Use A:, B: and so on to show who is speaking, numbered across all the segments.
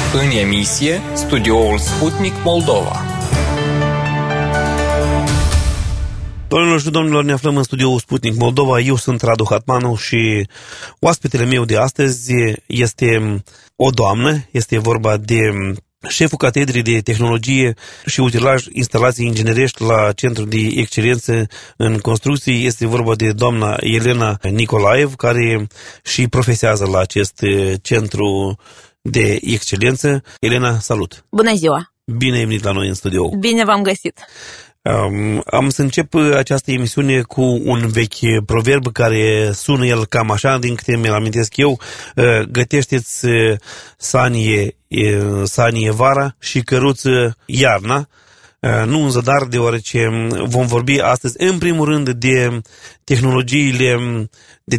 A: În emisie, studioul Sputnik Moldova.
B: Doamnelor și domnilor, ne aflăm în studioul Sputnik Moldova. Eu sunt Radu Hatmanu și oaspetele meu de astăzi este o doamnă. Este vorba de șeful catedrei de tehnologie și utilaj instalații inginerești la Centrul de Excelență în Construcții. Este vorba de doamna Elena Nicolaev, care și profesează la acest centru de excelență. Elena, salut!
C: Bună ziua!
B: Bine ai venit la noi în studio!
C: Bine v-am găsit!
B: Am să încep această emisiune cu un vechi proverb care sună el cam așa, din câte mi-l amintesc eu: gătește-ți sanie vara și căruță iarna. Nu în zadar, deoarece vom vorbi astăzi în primul rând de tehnologiile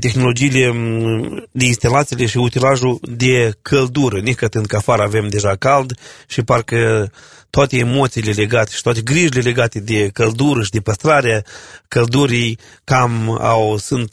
B: de instalațiile și utilajul de căldură, necătând că afară avem deja cald și parcă toate emoțiile legate și toate grijile legate de căldură și de păstrarea căldurii cam sunt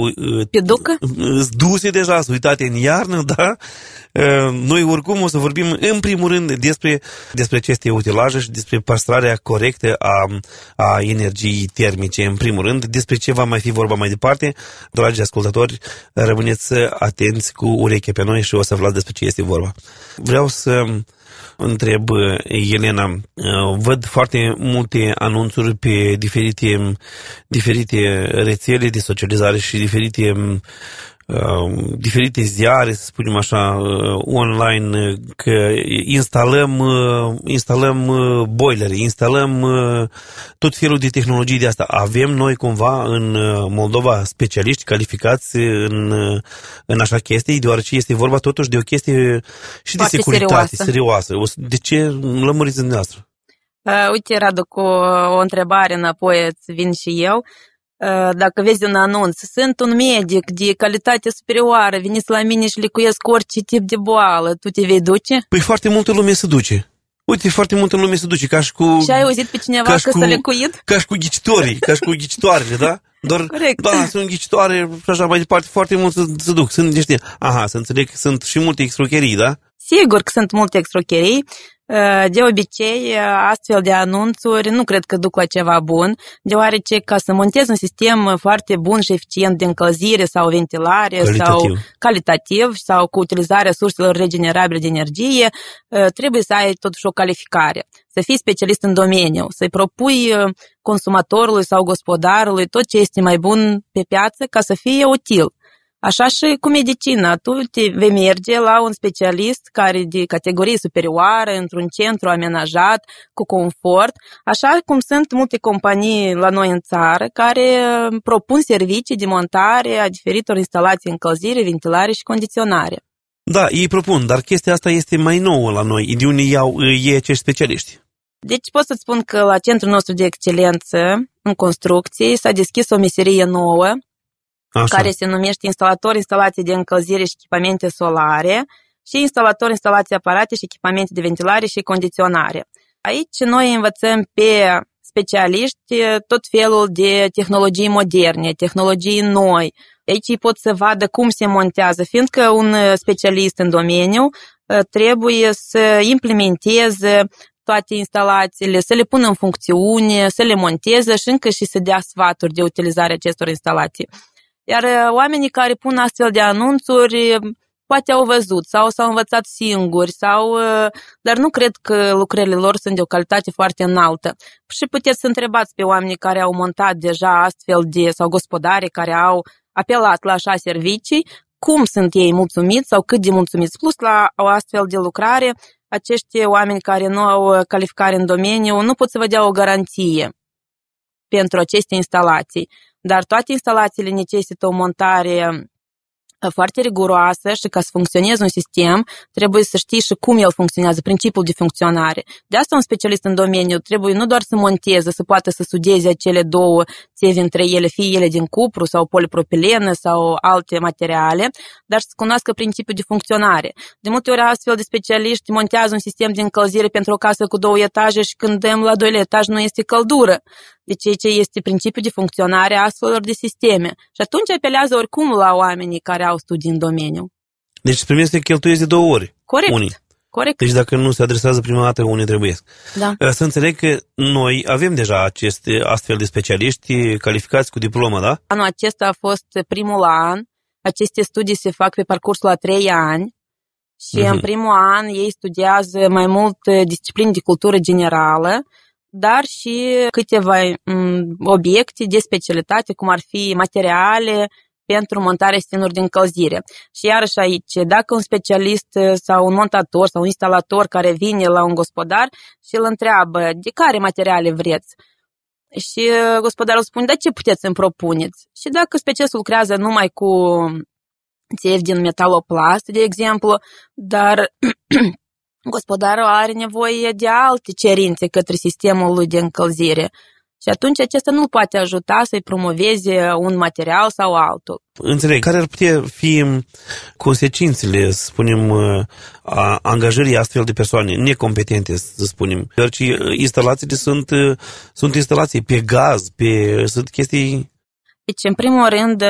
B: duse deja, sunt uitate în iarnă, da? Noi oricum o să vorbim în primul rând despre aceste utilaje și despre păstrarea corectă a energiei termice. În primul rând, despre ce va mai fi vorba mai departe. Dragi ascultători, rămâneți atenți cu ureche pe noi și o să aflați despre ce este vorba. Vreau să întreb, Elena, văd foarte multe anunțuri pe diferite rețele de socializare și diferite ziare, să spunem așa, online, că instalăm boilere, instalăm tot felul de tehnologii de asta. Avem noi cumva în Moldova specialiști calificați în așa chestii, deoarece este vorba totuși de o chestie și de securitate serioasă. De ce lămuriți dumneavoastră?
C: Uite, Radu, cu o întrebare înapoi îți vin și eu. Dacă vezi un anunț, sunt un medic de calitate superioară, veniți la mine și licuiesc orice tip de boală, tu te vei duce?
B: Păi foarte multă lume se duce. Uite, foarte multă lume se duce, ca și cu...
C: Și ai auzit pe cineva că s-a licuit?
B: Ca și cu ghicitorii, ca și cu ghicitoarele, da? Doar,
C: corect.
B: Da, sunt ghicitoare și așa mai departe, foarte mulți se duc. Sunt niște... Aha, să înțeleg că sunt și multe excrocherii, da?
C: Sigur că sunt multe excrocherii. De obicei, astfel de anunțuri nu cred că duc la ceva bun, deoarece ca să montezi un sistem foarte bun și eficient de încălzire sau ventilare calitativ sau cu utilizarea surselor regenerabile de energie, trebuie să ai totuși o calificare, să fii specialist în domeniu, să-i propui consumatorului sau gospodarului tot ce este mai bun pe piață ca să fie util. Așa și cu medicina, tu te vei merge la un specialist care de categorie superioară, într-un centru amenajat, cu confort, așa cum sunt multe companii la noi în țară care propun servicii de montare a diferitor instalații încălzire, ventilare și condiționare.
B: Da, ei propun, dar chestia asta este mai nouă la noi. De unde iau ei acești specialiști?
C: Deci pot să-ți spun că la centrul nostru de excelență în construcții s-a deschis o meserie nouă, așa, care se numește instalator instalații de încălzire și echipamente solare și instalator instalații aparate și echipamente de ventilare și condiționare. Aici noi învățăm pe specialiști tot felul de tehnologii moderne, tehnologii noi. Aici ei pot să vadă cum se montează, fiindcă un specialist în domeniu trebuie să implementeze toate instalațiile, să le pună în funcțiune, să le monteze și încă și să dea sfaturi de utilizare acestor instalații. Iar oamenii care pun astfel de anunțuri poate au văzut sau s-au învățat singuri, dar nu cred că lucrările lor sunt de o calitate foarte înaltă. Și puteți să întrebați pe oamenii care au montat deja astfel sau gospodare care au apelat la așa servicii, cum sunt ei mulțumiți sau cât de mulțumiți. Plus la o astfel de lucrare, acești oameni care nu au calificare în domeniu nu pot să vă dea o garanție pentru aceste instalații. Dar toate instalațiile necesită o montare foarte riguroasă și ca să funcționeze un sistem, trebuie să știi și cum el funcționează, principiul de funcționare. De asta un specialist în domeniu trebuie nu doar să monteze, să poată să sudeze acele două țevi între ele, fie ele din cupru sau polipropilenă sau alte materiale, dar să cunoască principiul de funcționare. De multe ori astfel de specialiști montează un sistem de încălzire pentru o casă cu 2 etaje și când dăm la 2 etaj nu este căldură. Deci aici este principiul de funcționare a astfel de sisteme. Și atunci apelează oricum la oamenii care au studii în domeniu.
B: Deci trebuie să cheltuiesc de 2 ori.
C: Corect.
B: Unii.
C: Corect.
B: Deci dacă nu se adresează prima dată unde trebuie.
C: Da.
B: Să înțeleg că noi avem deja astfel de specialiști calificați cu diplomă, da?
C: Anul acesta a fost primul an. Aceste studii se fac pe parcursul a 3 ani și în primul an ei studiază mai mult discipline de cultură generală, dar și câteva obiecte de specialitate, cum ar fi materiale pentru montarea sistemului de încălzire. Și iarăși aici, dacă un specialist sau un montator sau un instalator care vine la un gospodar și îl întreabă de care materiale vreți, și gospodarul spune, da, ce puteți să-mi propuneți? Și dacă specialistul lucrează numai cu țevi din metaloplast, de exemplu, dar gospodarul are nevoie de alte cerințe către sistemul lui de încălzire. Și atunci acesta nu poate ajuta să-i promoveze un material sau altul.
B: Înțeleg. Care ar putea fi consecințele, să spunem, a angajării astfel de persoane necompetente, să spunem? Deoarece instalațiile sunt instalații pe gaz, sunt chestii...
C: Deci, în primul rând,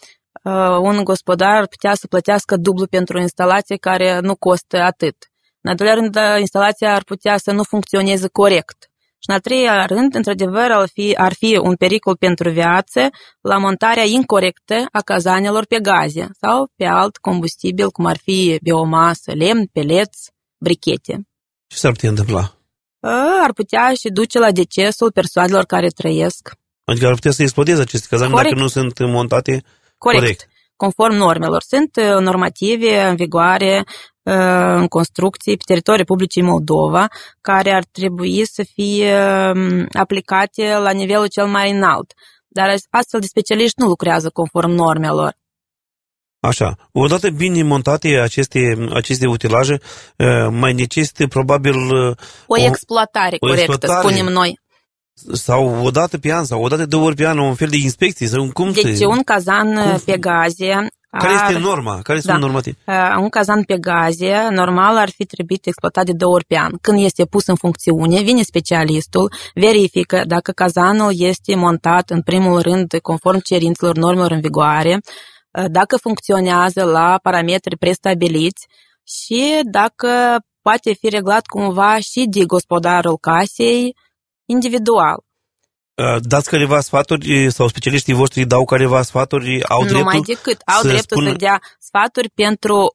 C: un gospodar ar putea să plătească dublu pentru o instalație care nu costă atât. În al doilea rând, instalația ar putea să nu funcționeze corect. Și în al treilea rând, într-adevăr, ar fi un pericol pentru viață la montarea incorectă a cazanelor pe gaze sau pe alt combustibil, cum ar fi biomasă, lemn, peleți, brichete.
B: Ce s-ar putea întâmpla?
C: Ar putea și duce la decesul persoanelor care trăiesc.
B: Adică ar putea să explodeze aceste cazane dacă nu sunt montate corect.
C: Conform normelor. Sunt normative în vigoare în construcții pe teritoriul Republicii Moldova, care ar trebui să fie aplicate la nivelul cel mai înalt. Dar astfel de specialiști nu lucrează conform normelor.
B: Așa. Odată bine montate aceste utilaje, mai necesită probabil
C: o exploatare corectă, spunem noi.
B: Sau o dată pe an, sau o dată 2 ori pe an, un fel de inspecții? Sau
C: deci un cazan pe gaze...
B: Care este norma? Care sunt normative?
C: Un cazan pe gaze, normal, ar fi trebuit exploatat de 2 ori pe an. Când este pus în funcțiune, vine specialistul, verifică dacă cazanul este montat, în primul rând, conform cerințelor normelor în vigoare, dacă funcționează la parametri prestabiliți și dacă poate fi reglat cumva și de gospodarul casei individual.
B: Dați careva sfaturi sau specialiștii voștri dau careva sfaturi? Au dreptul
C: numai decât. Au dreptul să dea sfaturi pentru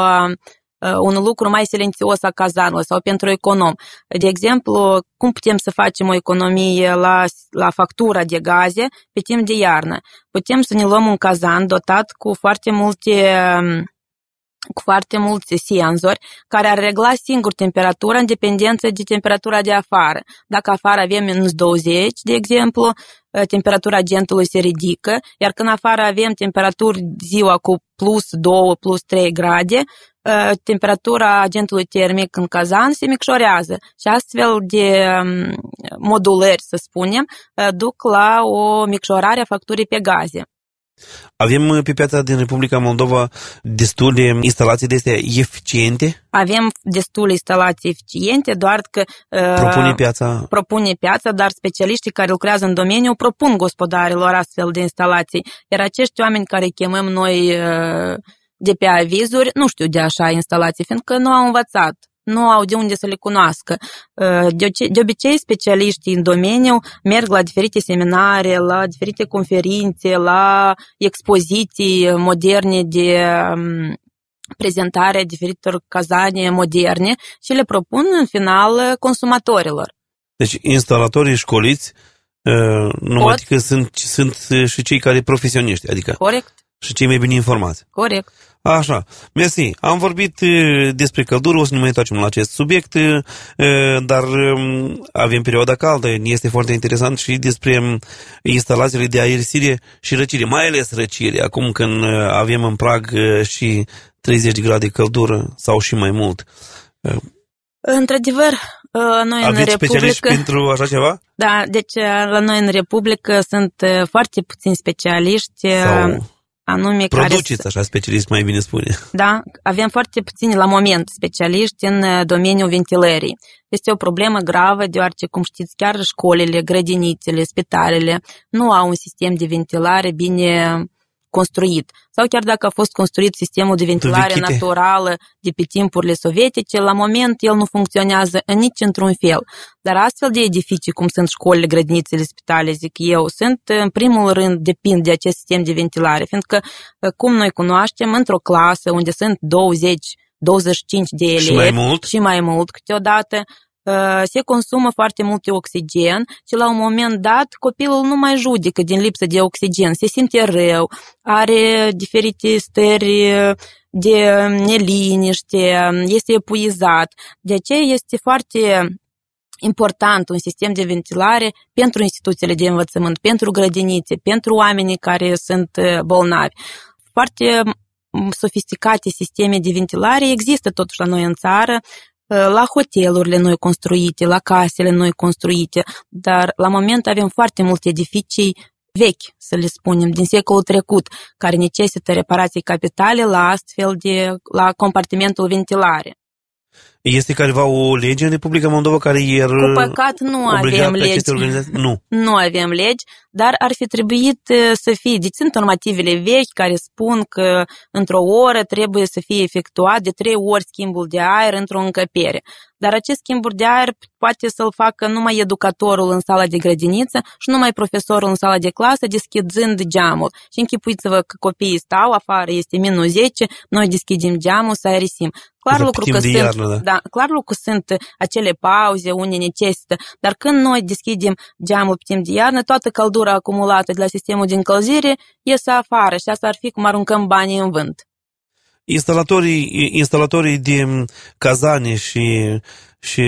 C: un lucru mai silențios a cazanului sau pentru econom. De exemplu, cum putem să facem o economie la factura de gaze pe timp de iarnă? Putem să ne luăm un cazan dotat cu foarte mulți senzori care ar regla singur temperatura în dependență de temperatura de afară. Dacă afară avem minus 20, de exemplu, temperatura agentului se ridică, iar când afară avem temperaturi ziua cu plus 2, plus 3 grade, temperatura agentului termic în cazan se micșorează și astfel de modulări, să spunem, duc la o micșorare a facturii pe gaze.
B: Avem pe piața din Republica Moldova destule instalații de astea eficiente?
C: Avem destule instalații eficiente, doar că propune piața, dar specialiștii care lucrează în domeniu propun gospodarilor astfel de instalații. Iar acești oameni care îi chemăm noi de pe avizuri nu știu de așa instalații, fiindcă nu au învățat. Nu au de unde să le cunoască. De obicei, specialiștii în domeniu merg la diferite seminare, la diferite conferințe, la expoziții moderne de prezentare a diferitor cazane moderne și le propun în final consumatorilor.
B: Deci instalatorii școliți, numai că sunt și cei care profesioniști, adică
C: corect.
B: Și cei mai bine informați.
C: Corect.
B: Așa, mersi. Am vorbit despre căldură, o să ne mai întoarcem la acest subiect, dar avem perioada caldă, este foarte interesant și despre instalațiile de aerisire și răcire, mai ales răcire, acum când avem în prag și 30 de grade căldură sau și mai mult.
C: Într-adevăr, noi în
B: Aveți
C: Republică...
B: specialiști pentru așa ceva?
C: Da, deci la noi în Republică sunt foarte puțini specialiști... anume
B: produceți așa specialiști, mai bine spune.
C: Da, avem foarte puțini la moment specialiști în domeniul ventilării. Este o problemă gravă, deoarece, cum știți, chiar școlile, grădinițele, spitalele nu au un sistem de ventilare bine construit. Sau chiar dacă a fost construit sistemul de ventilare naturală de pe timpurile sovietice, la moment el nu funcționează nici într-un fel. Dar astfel de edificii, cum sunt școlile, grădinițele, spitale, zic eu, sunt în primul rând depind de acest sistem de ventilare, fiindcă, cum noi cunoaștem, într-o clasă unde sunt 20-25 de elevi și mai mult câteodată, se consumă foarte mult oxigen și la un moment dat copilul nu mai judecă din lipsă de oxigen, se simte rău, are diferite stări de neliniște, este epuizat. De aceea este foarte important un sistem de ventilare pentru instituțiile de învățământ, pentru grădinițe, pentru oamenii care sunt bolnavi. Foarte sofisticate sisteme de ventilare există totuși la noi în țară, la hotelurile noi construite, la casele noi construite, dar la moment avem foarte multe edificii vechi, să le spunem, din secolul trecut, care necesită reparații capitale la compartimentul ventilare.
B: Este careva o lege în Republica Moldova care
C: cu păcat nu avem legi. Nu avem legi, dar ar fi trebuit să fie. Deci sunt normativele vechi care spun că într-o oră trebuie să fie efectuat de 3 ori schimbul de aer într-o încăpere. Dar acest schimburi de aer poate să-l facă numai educatorul în sala de grădiniță și numai profesorul în sala de clasă deschizând geamul. Și închipuiți-vă că copiii stau, afară este minus 10, noi deschidem geamul să aerisim. Clar lucru că sunt acele pauze unde necesită, dar când noi deschidem geamul pe timp de iarnă, toată căldura acumulată de la sistemul de încălzire iese afară și asta ar fi cum aruncăm banii în vânt.
B: Instalatorii de cazane și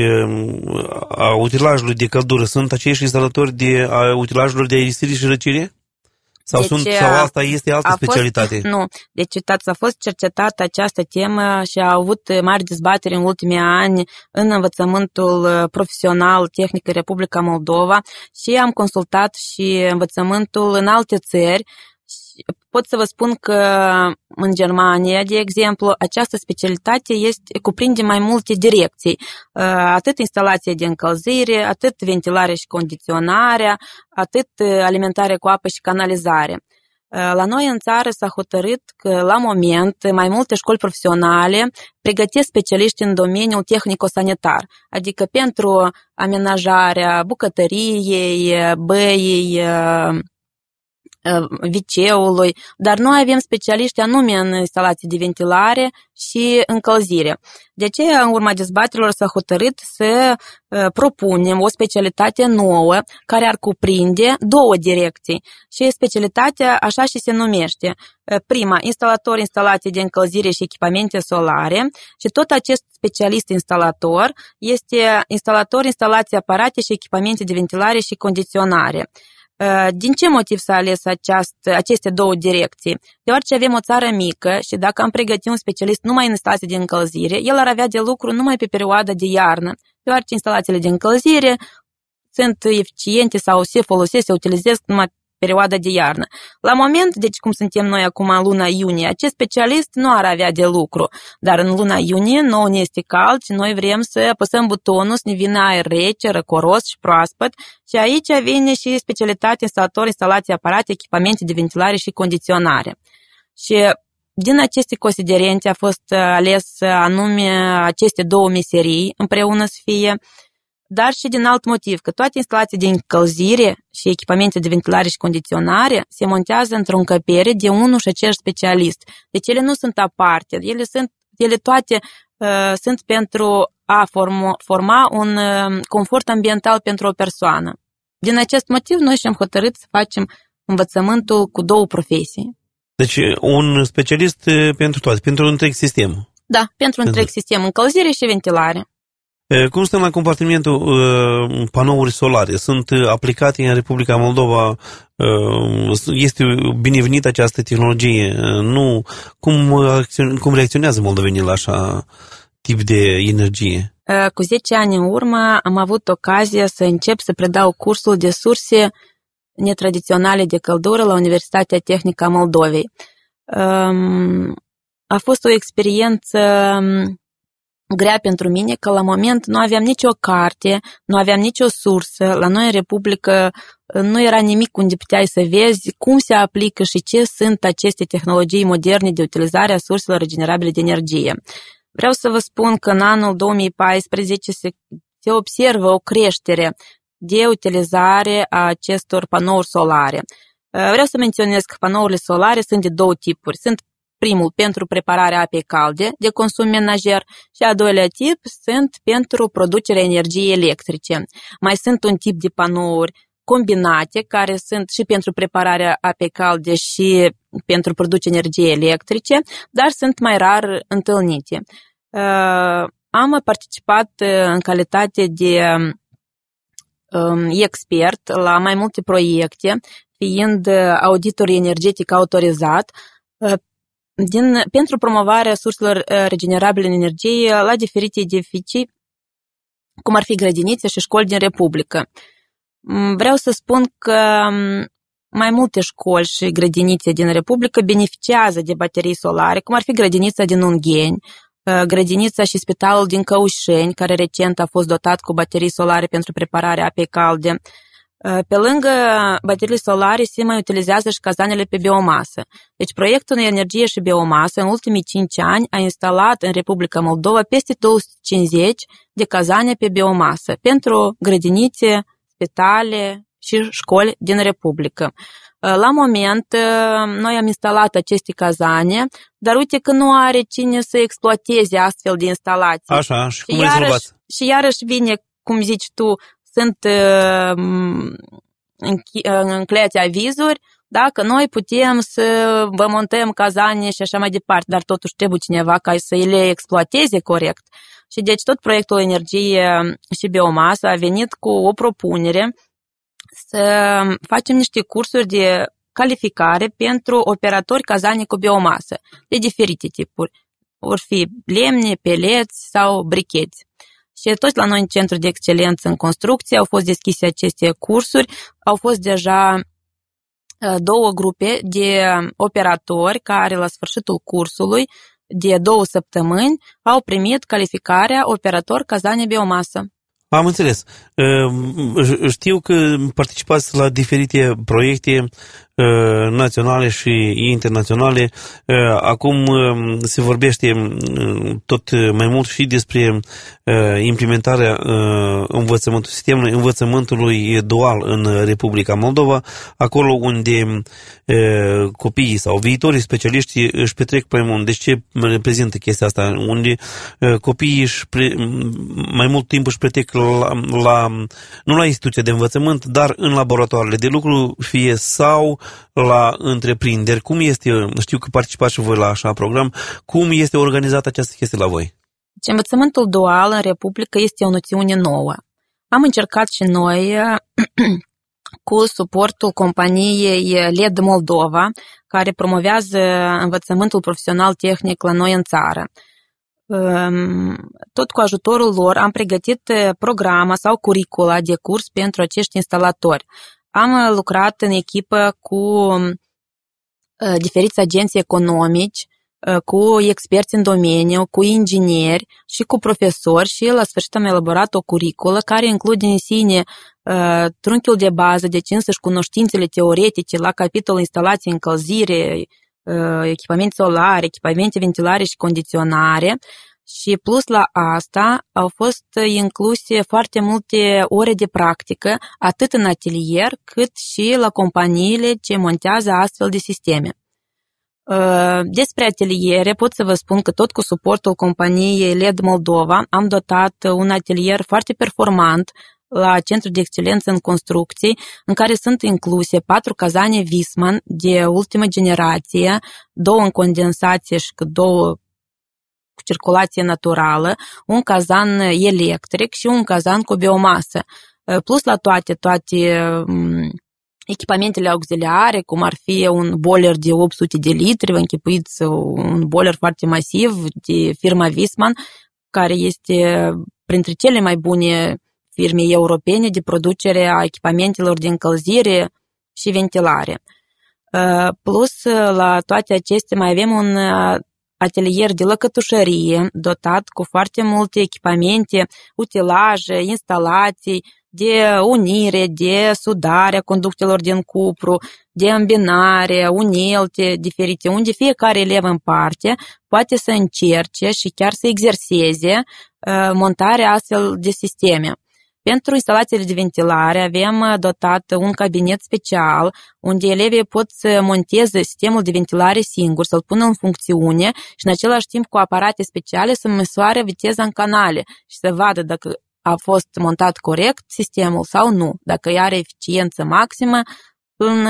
B: a utilajului de căldură sunt aceiși instalatori a utilajelor de aerisire și răcire? Sau asta este altă specialitate?
C: Nu. Deci, uitați, a fost cercetată această temă și a avut mari dezbateri în ultimii ani în învățământul profesional tehnic în Republica Moldova și am consultat și învățământul în alte țări. Pot să vă spun că în Germania, de exemplu, această specialitate cuprinde mai multe direcții, atât instalația de încălzire, atât ventilare și condiționarea, atât alimentare cu apă și canalizare. La noi în țară s-a hotărât că la moment mai multe școli profesionale pregătesc specialiști în domeniul tehnico-sanitar, adică pentru amenajarea bucătăriei, băii, WC-ului, dar noi avem specialiști anume în instalații de ventilare și încălzire. De aceea, în urma dezbaterilor s-a hotărât să propunem o specialitate nouă care ar cuprinde 2 direcții și specialitatea așa și se numește. Prima, instalator instalații de încălzire și echipamente solare și tot acest specialist instalator este instalator instalații aparate și echipamente de ventilare și condiționare. Din ce motiv s-a ales aceste 2 direcții? Deoarece avem o țară mică și dacă am pregătit un specialist numai în instalații de încălzire, el ar avea de lucru numai pe perioada de iarnă, deoarece instalațiile de încălzire sunt eficiente sau se utilizesc numai perioada de iarnă. La moment, deci cum suntem noi acum în luna iunie, acest specialist nu ar avea de lucru, dar în luna iunie nouă ne este cald și noi vrem să apăsăm butonul să ne vină aer rece, răcoros și proaspăt și aici vine și specialitatea instalator, instalații aparate, echipamente de ventilare și condiționare. Și din aceste considerente a fost ales anume aceste 2 meserii împreună să fie, dar și din alt motiv, că toate instalațiile de încălzire și echipamente de ventilare și condiționare se montează într-o încăpere de unul și aceeași specialist. Deci ele nu sunt aparte, ele toate sunt pentru a forma un confort ambiental pentru o persoană. Din acest motiv, noi și-am hotărât să facem învățământul cu 2 profesii.
B: Deci un specialist pentru toate, pentru un întreg sistem.
C: Da, pentru un întreg sistem, încălzire și ventilare.
B: Cum stăm la compartimentul panouri solare? Sunt aplicate în Republica Moldova? Este binevenită această tehnologie? Nu? Cum reacționează moldovenii la așa tip de energie?
C: Cu 10 ani în urmă am avut ocazia să încep să predau cursul de surse netradiționale de căldură la Universitatea Tehnică a Moldovei. A fost o experiență grea pentru mine că la moment nu aveam nicio carte, nu aveam nicio sursă. La noi în Republică nu era nimic unde puteai să vezi cum se aplică și ce sunt aceste tehnologii moderne de utilizare a surselor regenerabile de energie. Vreau să vă spun că în anul 2014 se observă o creștere de utilizare a acestor panouri solare. Vreau să menționez că panourile solare sunt de două tipuri. Sunt primul pentru prepararea apei calde de consum menajer și al doilea tip sunt pentru producerea energiei electrice. Mai sunt un tip de panouri combinate care sunt și pentru prepararea apei calde și pentru producerea energiei electrice, dar sunt mai rar întâlnite. Am participat în calitate de expert la mai multe proiecte, fiind auditor energetic autorizat pentru promovarea surselor regenerabile în energie la diferite edificii, cum ar fi grădinițe și școli din Republică. Vreau să spun că mai multe școli și grădinițe din Republică beneficiază de baterii solare, cum ar fi grădinița din Ungheni, grădinița și spitalul din Căușeni, care recent a fost dotat cu baterii solare pentru prepararea apei calde. Pe lângă bateriile solare se mai utilizează și cazanele pe biomasă. Deci proiectul de energie și biomasă în ultimii 5 ani a instalat în Republica Moldova peste 250 de cazane pe biomasă pentru grădinițe, spitale și școli din Republică. La moment, noi am instalat aceste cazane, dar uite că nu are cine să exploateze astfel de instalații.
B: Așa, și cum rezolvați?
C: Și iarăși vine, cum zici tu, sunt încleate avizuri, da, că noi putem să vă montăm cazane și așa mai departe, dar totuși trebuie cineva ca să le exploateze corect. Și deci tot proiectul energie și biomasă a venit cu o propunere să facem niște cursuri de calificare pentru operatori cazane cu biomasă, de diferite tipuri. Vor fi lemne, peleți sau bricheți. Și toți la noi în Centru de Excelență în Construcție au fost deschise aceste cursuri, au fost deja 2 grupe de operatori care la sfârșitul cursului de 2 săptămâni au primit calificarea operator cazane biomasă.
B: Am înțeles. Știu că participați la diferite proiecte naționale și internaționale. Acum se vorbește tot mai mult și despre implementarea sistemului învățământului dual în Republica Moldova, acolo unde copiii sau viitorii specialiști își petrec mai mult. Deci ce reprezintă chestia asta? Unde copiii mai mult timp își petrec nu la instituția de învățământ, dar în laboratoarele de lucru, fie sau la întreprinderi. Cum este, știu că participați și voi la așa program, cum este organizată această chestie la voi?
C: Învățământul dual în Republică este o noțiune nouă. Am încercat și noi cu suportul companiei LED Moldova, care promovează învățământul profesional tehnic la noi în țară. Tot cu ajutorul lor am pregătit programa sau curicula de curs pentru acești instalatori. Am lucrat în echipă cu diferiți agenți economici, cu experți în domeniu, cu ingineri și cu profesori și la sfârșit am elaborat o curiculă care include în sine trunchiul de bază, deci însăși cunoștințele teoretice la capitolul instalații, încălzire, echipamente solare, echipamente ventilare și condiționare. Și plus la asta au fost incluse foarte multe ore de practică, atât în atelier, cât și la companiile ce montează astfel de sisteme. Despre ateliere pot să vă spun că tot cu suportul companiei LED Moldova am dotat un atelier foarte performant la Centrul de Excelență în Construcții, în care sunt incluse 4 cazane Viessmann de ultimă generație, 2 în condensație și 2 cu circulație naturală, un cazan electric și un cazan cu biomasă. Plus la toate echipamentele auxiliare, cum ar fi un boiler de 800 de litri, vă închipuiți un boiler foarte masiv de firma Viessmann, care este printre cele mai bune firme europene de producere a echipamentelor de încălzire și ventilare. Plus, la toate acestea mai avem un atelier de lăcătușărie, dotat cu foarte multe echipamente, utilaje, instalații, de unire, de sudare a conductelor din cupru, de îmbinare, unelte diferite, unde fiecare elev în parte poate să încerce și chiar să exerseze montarea astfel de sisteme. Pentru instalațiile de ventilare avem dotat un cabinet special unde elevii pot să monteze sistemul de ventilare singur, să-l pună în funcțiune și în același timp cu aparate speciale să măsoare viteza în canale și să vadă dacă a fost montat corect sistemul sau nu, dacă are eficiență maximă în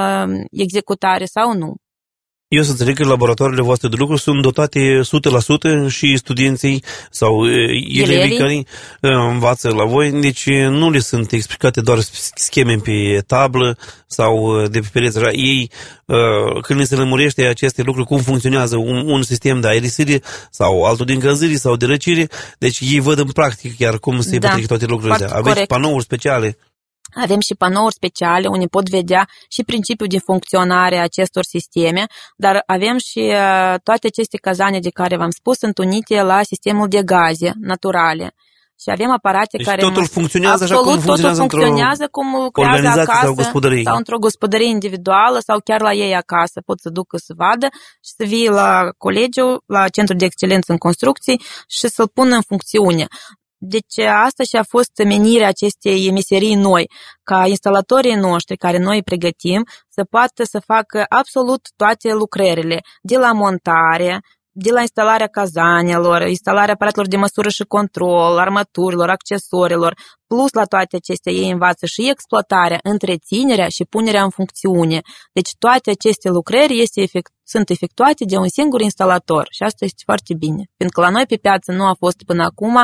C: executare sau nu.
B: Eu să înțeleg că laboratoarele voastre de lucru sunt dotate 100% și studenții sau elevii care învață la voi, deci nu le sunt explicate doar scheme pe tablă sau de pe pereți. Ei, când le se lămurește aceste lucruri, cum funcționează un sistem de aerisire sau altul de încălzire sau de răcire, deci ei văd în practic chiar cum se petrec toate lucrurile astea. Aveți corect. Panouri speciale?
C: Avem și panouri speciale unde pot vedea și principiul de funcționare a acestor sisteme, dar avem și toate aceste cazane de care v-am spus sunt unite la sistemul de gaze naturale. Și avem aparate
B: deci
C: care...
B: totul funcționează așa cum
C: funcționează cum lucrează acasă sau într-o gospodărie individuală sau chiar la ei acasă. Pot să ducă să vadă și să vii la colegiu, la Centrul de Excelență în Construcții și să-l pună în funcțiune. Deci asta și a fost menirea acestei meserii noi, ca instalatorii noștri care noi îi pregătim să poată să facă absolut toate lucrările, de la montare, de la instalarea cazanelor, instalarea aparatelor de măsură și control, armăturilor, accesorilor, plus la toate acestea ei învață și exploatarea, întreținerea și punerea în funcțiune. Deci toate aceste lucrări sunt efectuate de un singur instalator și asta este foarte bine, pentru că la noi pe piață nu a fost până acum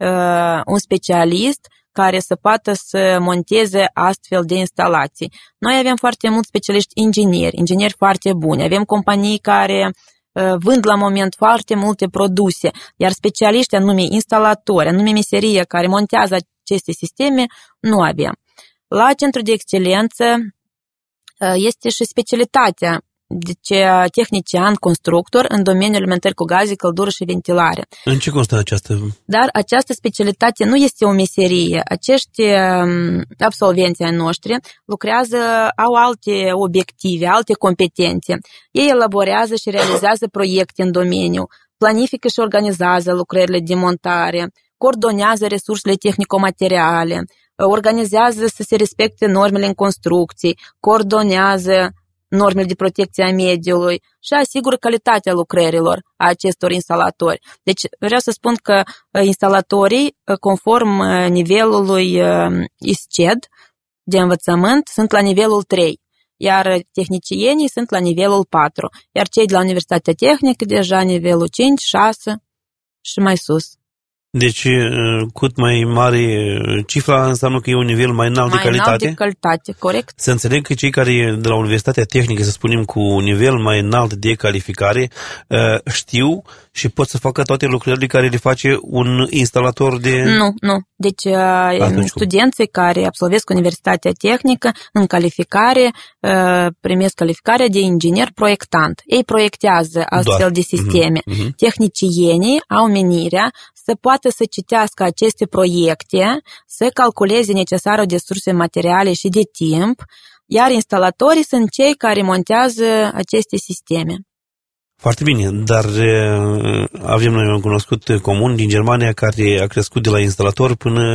C: un specialist care să poată să monteze astfel de instalații. Noi avem foarte mulți specialiști ingineri foarte buni, avem companii care vând la moment foarte multe produse, iar specialiștii anume instalatori, anume meserie care montează aceste sisteme, nu avem. La Centrul de Excelență este și specialitatea, deci tehnician, constructor în domeniul alimentării cu gaze, căldură și ventilare.
B: În ce constă această? Dar
C: această specialitate nu este o meserie. Acești absolvenți ai noștri lucrează, au alte obiective, alte competențe. Ei elaborează și realizează proiecte în domeniu, planifică și organizează lucrările de montare, coordonează resursele tehnico-materiale, organizează să se respecte normele în construcții, coordonează normele de protecție a mediului și asigură calitatea lucrărilor a acestor instalatori. Deci vreau să spun că instalatorii, conform nivelului ISCED de învățământ, sunt la nivelul 3, iar tehnicienii sunt la nivelul 4, iar cei de la Universitatea Tehnică deja nivelul 5, 6 și mai sus.
B: Deci, cât mai mare cifra, înseamnă că e un nivel mai înalt de calitate?
C: Mai înalt de calitate, corect.
B: Să înțeleg că cei care de la Universitatea Tehnică, să spunem, cu un nivel mai înalt de calificare, știu și pot să facă toate lucrările care le face un instalator de...
C: Nu. Deci, studenții care absolvesc Universitatea Tehnică, în calificare, primesc calificarea de inginer proiectant. Ei proiectează astfel de sisteme. Tehnicienii au menirea să poată să citească aceste proiecte, să calculeze necesarul de surse materiale și de timp, iar instalatorii sunt cei care montează aceste sisteme.
B: Foarte bine, dar avem noi un cunoscut comun din Germania care a crescut de la instalator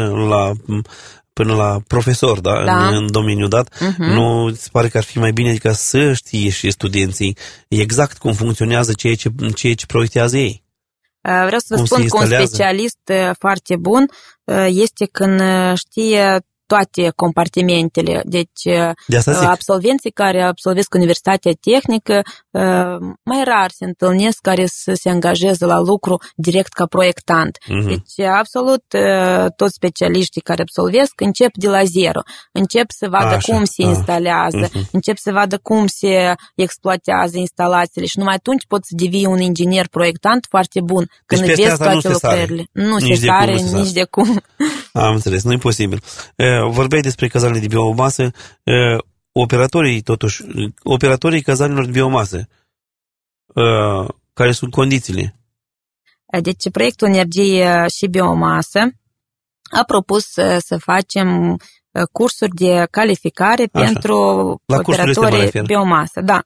B: până la profesor, da? În domeniul dat. Nu îți pare că ar fi mai bine ca să știe și studenții exact cum funcționează ceea ce proiectează ei?
C: Vreau să vă spun că un specialist foarte bun este când știe toate compartimentele. Deci absolvenții care absolvesc Universitatea Tehnică mai rar se întâlnesc care să se angajeze la lucru direct ca proiectant. Deci absolut toți specialiștii care absolvesc încep de la zero. Încep să vadă cum se instalează, încep să vadă cum se exploatează instalațiile și numai atunci pot să devii un inginer proiectant foarte bun. Când
B: deci
C: vezi toate lucrările. Nu se sare nici de cum.
B: Am înțeles, nu e posibil. Vorbeai despre cazanele de biomasă. Operatorii cazanelor de biomasă Care sunt condițiile?
C: Deci, proiectul Energie și Biomasă a propus să facem cursuri de calificare pentru operatorii biomasă. Da.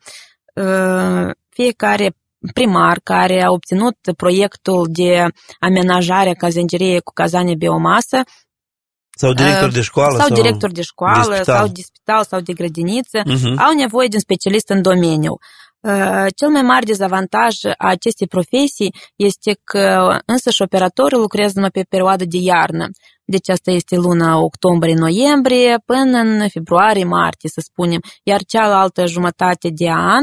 C: Fiecare primar care a obținut proiectul de amenajare a cazangeriei cu cazane biomasă
B: sau director de școală
C: sau director de școală sau de spital sau de grădiniță au nevoie de un specialist în domeniu. Cel mai mare dezavantaj a acestei profesii este că însăși operatorul lucrează numai pe perioadă de iarnă. Deci asta este luna octombrie-noiembrie până în februarie-martie, să spunem. Iar cealaltă jumătate de an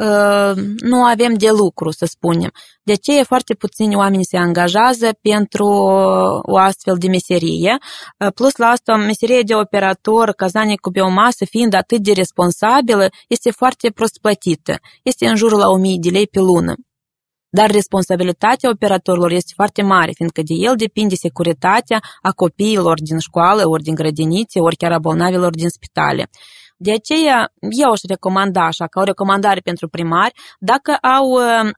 C: nu avem de lucru, să spunem. De aceea foarte puțini oameni se angajează pentru o astfel de meserie. Plus la asta, meseria de operator cazanie cu biomasă, fiind atât de responsabilă, este foarte prost plătită. Este în jurul la 1000 de lei pe lună. Dar responsabilitatea operatorilor este foarte mare, fiindcă de el depinde securitatea a copiilor din școală, ori din grădinițe, ori chiar a bolnavilor din spitale. De aceea, eu aș recomanda, așa, ca o recomandare pentru primari, dacă au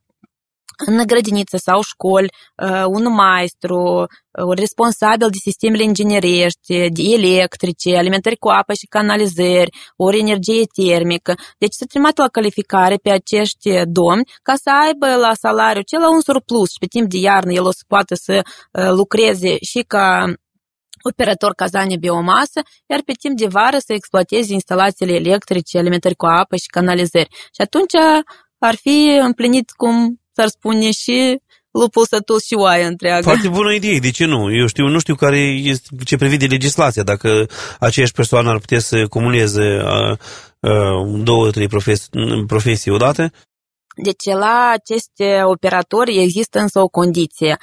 C: în grădiniță sau școli un maestru, responsabil de sistemele inginerești, de electrice, alimentări cu apă și canalizări, ori energie termică. Deci să trimite la calificare pe acești domni ca să aibă la salariu cel un surplus și pe timp de iarnă el o să poată să lucreze și ca operator cazanie biomasă, iar pe timp de vară să exploateze instalațiile electrice, alimentări cu apă și canalizări. Și atunci ar fi împlinit, cum s-ar spune, și lupul sătul și oaia întreagă.
B: Foarte bună idee, de ce nu? Eu nu știu care este, ce prevede legislația, dacă aceeași persoană ar putea să cumuleze 2-3 profesii odată. Deci
C: la aceste operatori există însă o condiție,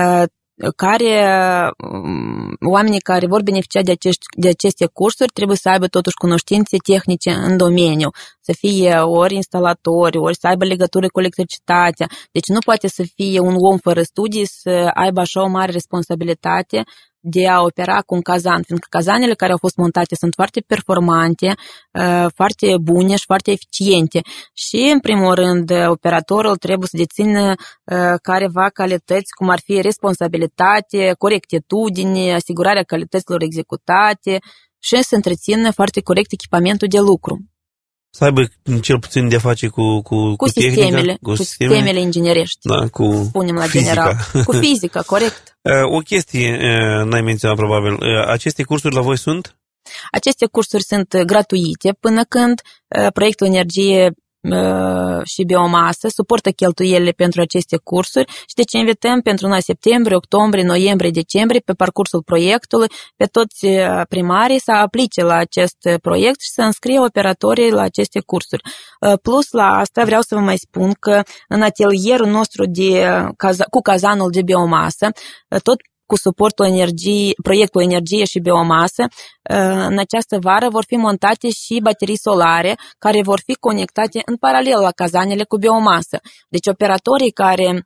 C: oamenii care vor beneficia de aceste cursuri trebuie să aibă totuși cunoștințe tehnice în domeniu, să fie ori instalatori, ori să aibă legătură cu electricitatea. Deci nu poate să fie un om fără studii să aibă așa o mare responsabilitate de a opera cu un cazan, fiindcă cazanele care au fost montate sunt foarte performante, foarte bune și foarte eficiente. Și, în primul rând, operatorul trebuie să dețină careva calități, cum ar fi responsabilitate, corectitudine, asigurarea calităților executate și să întrețină foarte corect echipamentul de lucru.
B: Să aibă cel puțin de a face cu
C: sistemele, cu sistemele inginerești,
B: da, cu
C: spunem la
B: fizica.
C: General. Cu fizica, corect.
B: O chestie n-ai menționat probabil. Aceste cursuri la voi sunt?
C: Aceste cursuri sunt gratuite până când proiectul Energie și Biomasă suportă cheltuielile pentru aceste cursuri și deci invităm pentru luna septembrie, octombrie, noiembrie, decembrie pe parcursul proiectului pe toți primarii să aplice la acest proiect și să înscrie operatorii la aceste cursuri. Plus la asta vreau să vă mai spun că în atelierul nostru cu cazanul de biomasă, tot cu suportul proiectul Energie și Biomasă, în această vară vor fi montate și baterii solare care vor fi conectate în paralel la cazanele cu biomasă. Deci operatorii care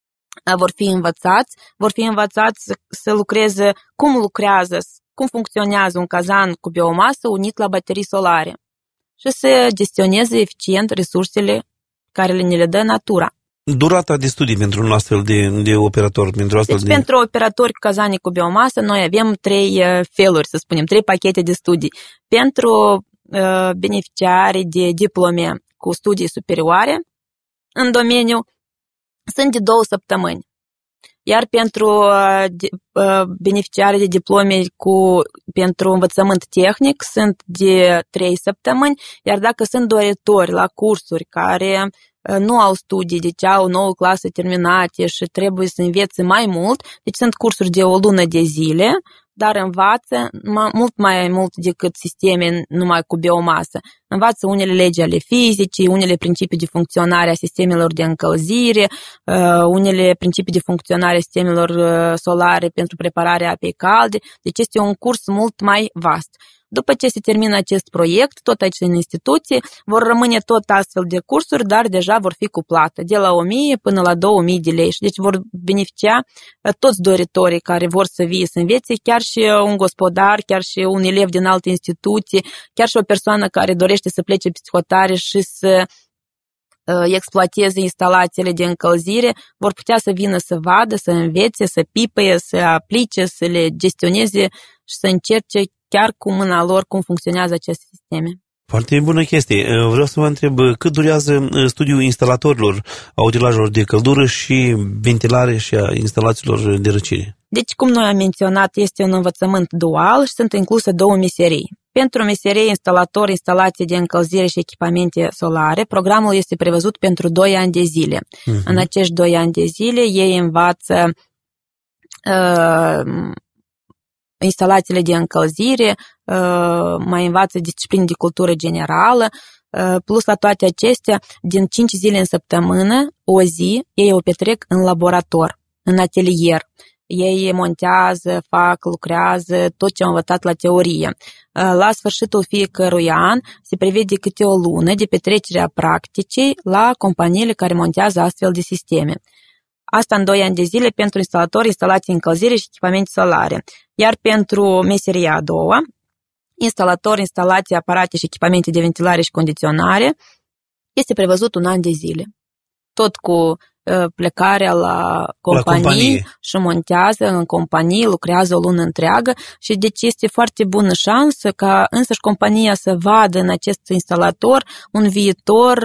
C: vor fi învățați să lucreze cum funcționează un cazan cu biomasă unit la baterii solare și să gestioneze eficient resursele care ne le dă natura.
B: Durata de studii pentru un astfel de operator?
C: Pentru operatori cu cazane cu biomasă, noi avem 3 feluri, să spunem, 3 pachete de studii. Pentru beneficiarii de diplome cu studii superioare în domeniu sunt de 2 săptămâni. Iar pentru beneficiarii de diplome pentru învățământ tehnic sunt de 3 săptămâni, iar dacă sunt doritori la cursuri care nu au studii, deci au 9 clase terminate și trebuie să învețe mai mult, deci sunt cursuri de o lună de zile, dar învață mult mai mult decât sisteme numai cu biomasă. Învață unele legi ale fizicii, unele principii de funcționare a sistemelor de încălzire, unele principii de funcționare a sistemelor solare pentru prepararea apei calde, deci este un curs mult mai vast. După ce se termină acest proiect, tot aici în instituție, vor rămâne tot astfel de cursuri, dar deja vor fi cu plată, de la 1000 până la 2000 de lei. Deci vor beneficia toți doritorii care vor să vie să învețe, chiar și un gospodar, chiar și un elev din alte instituții, chiar și o persoană care dorește să plece psihotare și să exploateze instalațiile de încălzire, vor putea să vină să vadă, să învețe, să pipăie, să aplice, să le gestioneze și să încerce chiar cu mâna lor cum funcționează aceste sisteme.
B: Foarte bună chestie. Vreau să vă întreb cât durează studiul instalatorilor a utilajelor de căldură și ventilare și a instalațiilor de răcire.
C: Deci, cum noi am menționat, este un învățământ dual și sunt incluse 2 meserii. Pentru meserie instalator, instalație de încălzire și echipamente solare, programul este prevăzut pentru 2 ani de zile. În acești 2 ani de zile ei învață instalațiile de încălzire, mai învață discipline de cultură generală, plus la toate acestea, din 5 zile în săptămână, o zi, ei o petrec în laborator, în atelier. Ei montează, fac, lucrează, tot ce au învățat la teorie. La sfârșitul fiecărui an se prevede câte o lună de petrecerea practicii la companiile care montează astfel de sisteme. Asta în 2 ani de zile pentru instalatori, instalații încălzire și echipamente solare. Iar pentru meseria a doua, instalatori, instalații, aparate și echipamente de ventilare și condiționare, este prevăzut 1 an de zile. Tot cu plecarea la companie și montează în companie, lucrează o lună întreagă și deci este foarte bună șansă ca însăși compania să vadă în acest instalator un viitor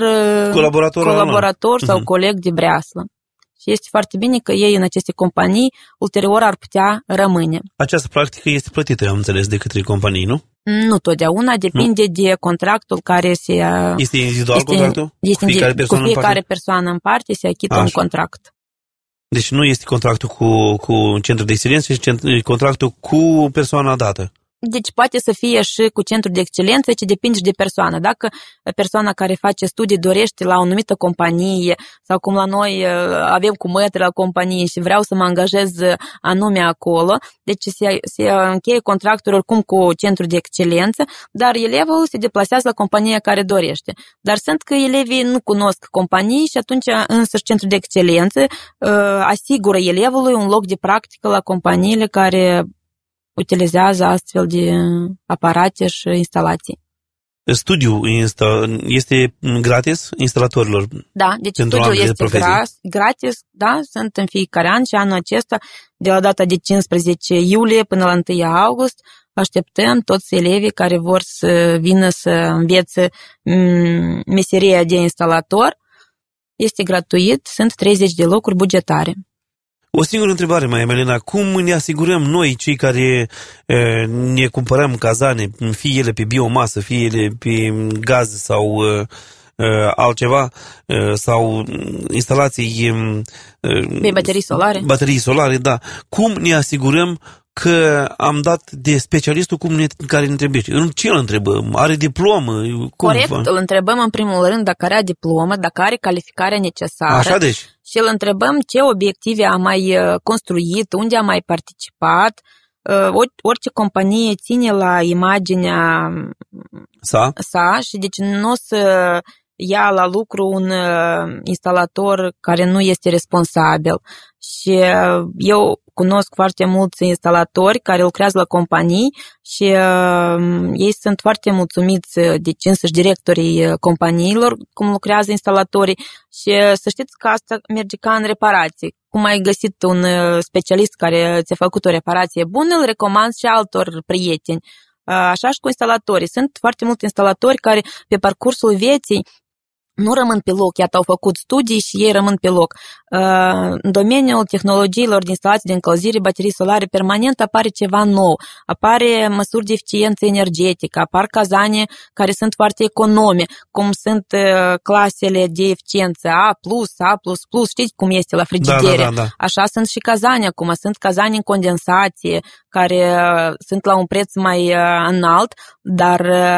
C: colaborator sau coleg de breaslă. Și este foarte bine că ei în aceste companii ulterior ar putea rămâne.
B: Această practică este plătită, am înțeles, de către companii, nu?
C: Nu totdeauna, depinde de contractul care se...
B: Este individual contractul?
C: Cu fiecare persoană în parte se achită un contract.
B: Deci nu este contractul cu centrul de excelență, ci contractul cu persoana dată.
C: Deci poate să fie și cu centru de excelență, ci depinde și de persoană. Dacă persoana care face studii dorește la o anumită companie sau cum la noi avem cu mătri la companie și vreau să mă angajez anume acolo, deci se încheie contractul oricum cu centru de excelență, dar elevul se deplasează la compania care dorește. Dar sunt că elevii nu cunosc companii și atunci însăși centru de excelență asigură elevului un loc de practică la companiile care utilizează astfel de aparate și instalații.
B: Studiul este gratis instalatorilor?
C: Da, deci studiul este gratis, da, sunt în fiecare an și anul acesta, de la data de 15 iulie până la 1 august, așteptăm toți elevii care vor să vină să învețe meseria de instalator. Este gratuit, sunt 30 de locuri bugetare.
B: O singură întrebare mai, Emelina, cum ne asigurăm noi, cei care ne cumpărăm cazane, fie ele pe biomasă, fie ele pe gaz sau altceva, sau instalații
C: de baterii solare,
B: da. Cum ne asigurăm că am dat de specialistul care ne trebuie? Ce îl întrebăm? Are diplomă?
C: Corect, îl întrebăm în primul rând dacă are diplomă, dacă are calificarea necesară.
B: Așa deci.
C: Și îl întrebăm ce obiective a mai construit, unde a mai participat. Orice companie ține la imaginea sa și deci nu o să ia la lucru un instalator care nu este responsabil. Și eu cunosc foarte mulți instalatori care lucrează la companii și ei sunt foarte mulțumiți de însăși directorii companiilor, cum lucrează instalatorii și să știți că asta merge ca în reparații. Cum ai găsit un specialist care ți-a făcut o reparație bună, îl recomand și altor prieteni. Așa și cu instalatorii. Sunt foarte mulți instalatori care pe parcursul vieții nu rămân pe loc, iată, au făcut studii și ei rămân pe loc. În domeniul tehnologiilor de instalații de încălzire, baterii solare, permanent apare ceva nou. Apare măsuri de eficiență energetică, apar cazane care sunt foarte econome, cum sunt clasele de eficiență A+, știți cum este la frigidere?
B: Da.
C: Așa sunt și cazane acum, sunt cazane în condensație, care sunt la un preț mai înalt, dar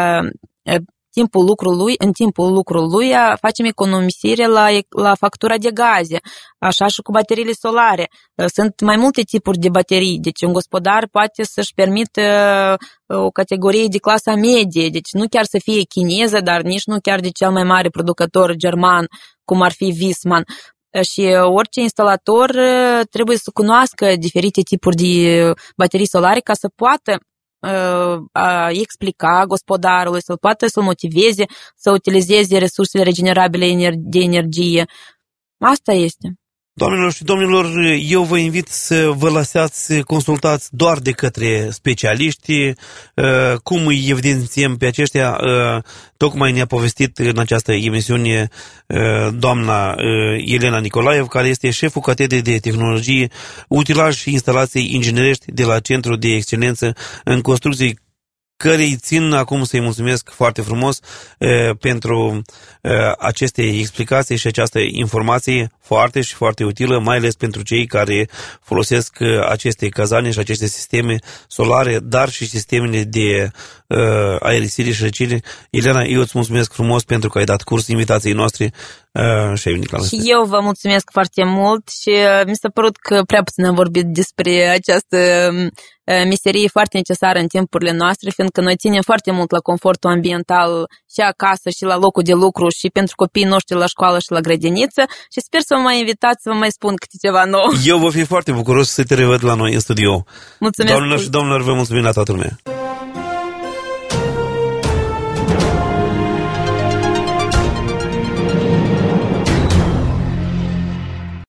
C: în timpul lucrului facem economisire la factura de gaze, așa și cu bateriile solare. Sunt mai multe tipuri de baterii, deci un gospodar poate să-și permită o categorie de clasa medie, deci nu chiar să fie chineză, dar nici nu chiar de cel mai mare producător german, cum ar fi Viessmann. Și orice instalator trebuie să cunoască diferite tipuri de baterii solare ca să poată explica gospodarului, să-l poată să-l motiveze să utilizeze resursele regenerabile de energie. Asta este.
B: Doamnelor și domnilor, eu vă invit să vă lăsați consultați doar de către specialiști. Cum îi evidențiem pe aceștia, tocmai ne-a povestit în această emisiune doamna Elena Nicolaev, care este șeful catedrei de tehnologie, utilaj și instalații inginerești de la Centrul de Excelență în Construcții, cărei țin acum să-i mulțumesc foarte frumos pentru aceste explicații și această informație foarte și foarte utilă, mai ales pentru cei care folosesc aceste cazane și aceste sisteme solare, dar și sistemele de aerisire și răcire. Elena, eu îți mulțumesc frumos pentru că ai dat curs invitației noastre și ai venit la noi.
C: Și eu vă mulțumesc foarte mult și mi s-a părut că prea puțin am vorbit despre această meserie foarte necesară în timpurile noastre, fiindcă noi ținem foarte mult la confortul ambiental și acasă și la locul de lucru și pentru copiii noștri la școală și la grădiniță și sper să vă mai invitați să vă mai spun câte ceva nou.
B: Eu vă fi foarte bucuros să te revăd la noi în studio.
C: Mulțumesc.
B: Doamnelor și domnilor, vă mulțumim la toată lumea.